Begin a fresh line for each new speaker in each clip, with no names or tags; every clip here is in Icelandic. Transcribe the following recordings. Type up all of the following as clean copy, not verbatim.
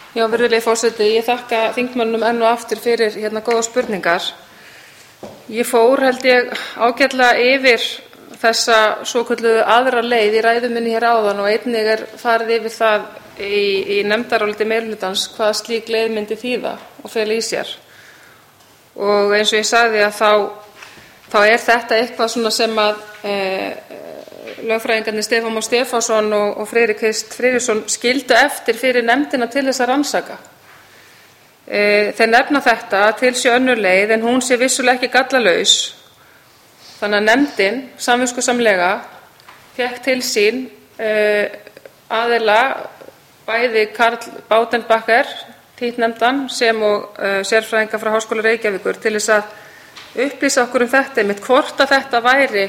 Já, virðulegi forseti, ég þakka þingmönnum enn og aftur fyrir góðar spurningar. Ég fór, held ég, ágætlega yfir þessa svokölluðu aðra leið í ræðu minni hér áðan og einnig farið yfir það í nefndaráliti meirihlutans hvað slík leið myndi þýða og fela í sér. Og eins og ég sagði að þá þetta eitthvað svona sem að lögfræðingarnir Stefán Már Stefánsson og Friðrik Krist Friðriksson skildu eftir fyrir nefndina til þess að rannsaka. Þeir nefna þetta að til sé önnur leið en hún sé vissulega ekki gallalaus. Þannig að nefndin samviskusamlega fékk til sín aðila bæði Karl Baudenbacher, títtnefndan, sem og sérfræðinga frá Háskóla Reykjavíkur til þess að upplýsa okkur þetta einmitt hvort að þetta væri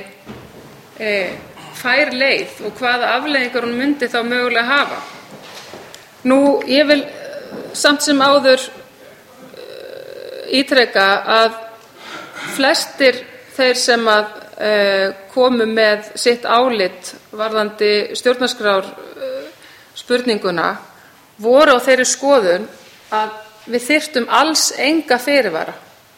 fær leið og hvaða afleiðingar hún myndi þá mögulega hafa. Nú, ég vil samt sem áður ítreka að flestir þeir sem að komu með sitt álit varðandi stjórnarskrár spurninguna voru á þeirri skoðun að við þyrftum alls enga fyrirvara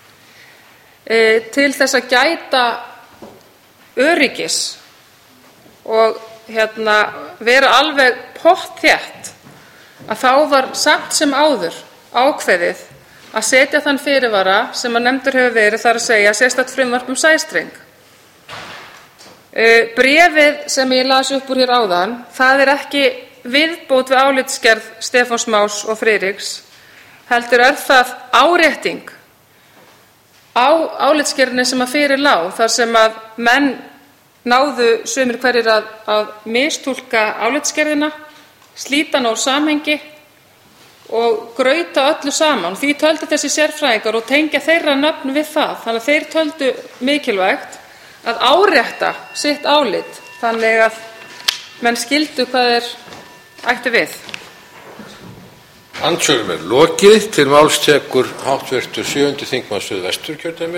til þess að gæta öryggis og vera alveg pottþétt að þá var samt sem áður ákveðið að setja þann fyrirvara sem að nefndur hefur verið, þar að segja sérstakt frumvarp sæstreng. Bréfið sem ég las upp úr hér áðan, það ekki viðbót við álitsgerð Stefáns Más og Friðriks, heldur það árétting á álitsgerðinni sem að fyrir lá, þar sem að menn náðu sumir hverjir að mistúlka álitsgerðina, slíta hana úr samhengi og grauta öllu saman. Því töldu þessi sérfræðingar og tengja þeirra nöfn við það. Þannig að þeir töldu mikilvægt að árétta sitt álit þannig að menn skildu hvað þeir ættu við.
Andsvörum lokið. Til máls tekur hv. 7. þingmaður Suðvesturkjördæmis.